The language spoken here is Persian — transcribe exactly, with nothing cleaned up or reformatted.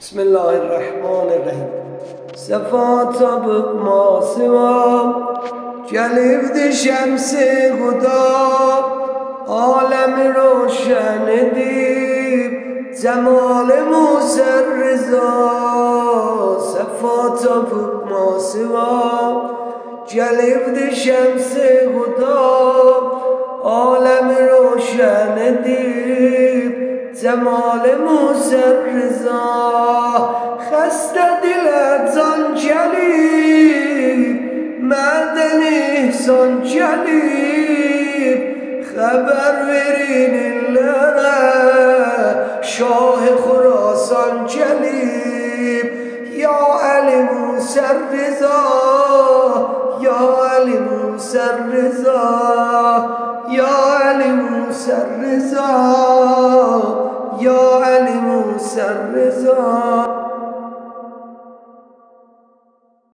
بسم الله الرحمن الرحیم. صفات ما سوا جلوه شمس خدا، عالم روشن دید جمال موسی رضا. صفات ما سوا جلوه شمس خدا، عالم روشن دید جمال موسی رضا. خسته دلت زان جلیل معدن احسان جلیل، خبر ورین لره شاه خراسان جلیل. یا علی موسی رضا، یا علی موسی رضا، یا علی موسی رضا، یا علی موسی رضا.